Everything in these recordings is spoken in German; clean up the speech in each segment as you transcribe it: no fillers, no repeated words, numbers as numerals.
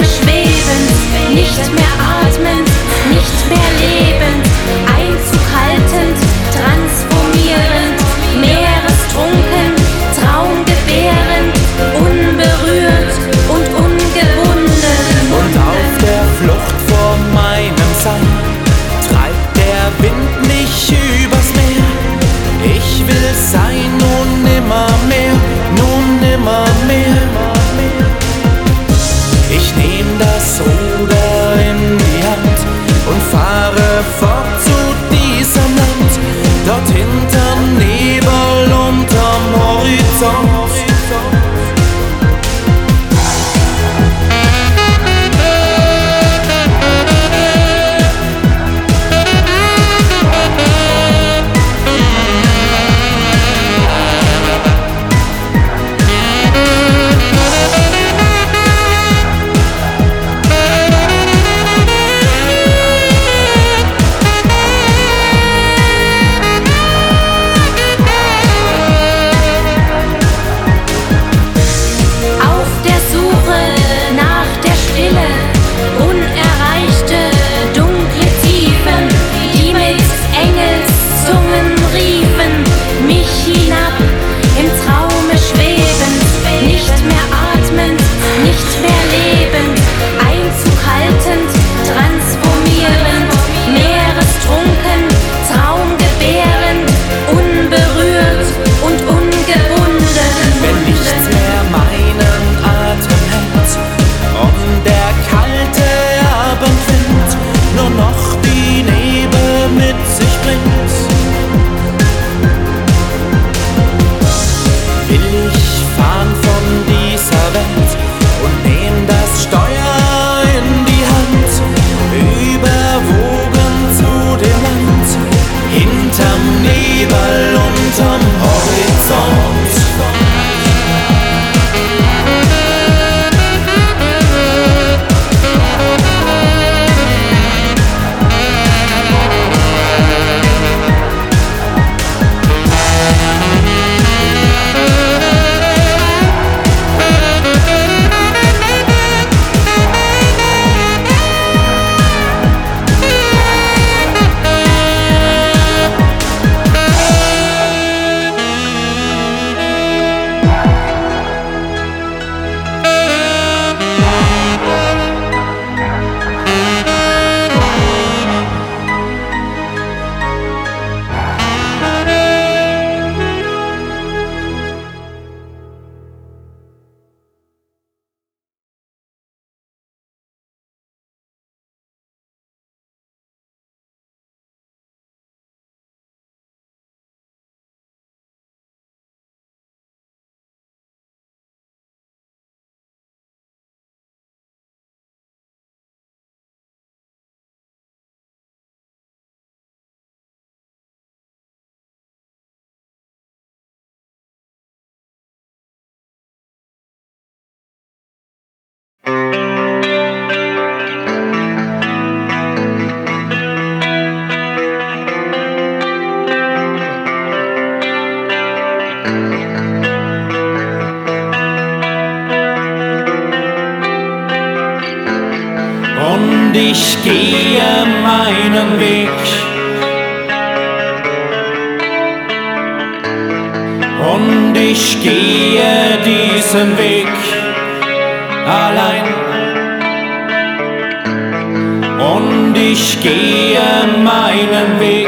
schwebend, nicht mehr atmend, nicht mehr lebend, Einzug haltend, transformierend, meerestrunken, traumgebärend, unberührt und ungebunden. Und auf der Flucht vor meinem Sein treibt der Wind mich übers Meer. Ich will sein, nun nimmermehr, nun nimmermehr. Ich nehm das Ruder in die Hand und fahre fort zu diesem Land, dort hinterm Nebel, unterm Horizont. Und ich gehe meinen Weg. Und ich gehe diesen Weg allein. Und ich gehe meinen Weg.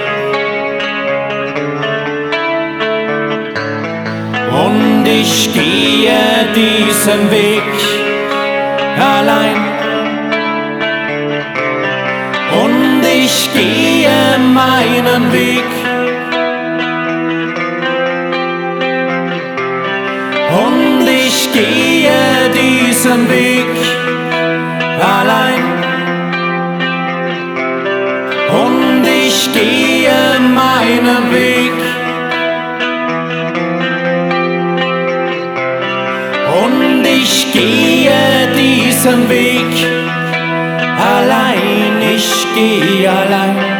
Und ich gehe diesen Weg allein. Und ich gehe meinen Weg. Und ich gehe diesen Weg allein. Und ich gehe meinen Weg. Und ich gehe diesen Weg allein, ich gehe allein.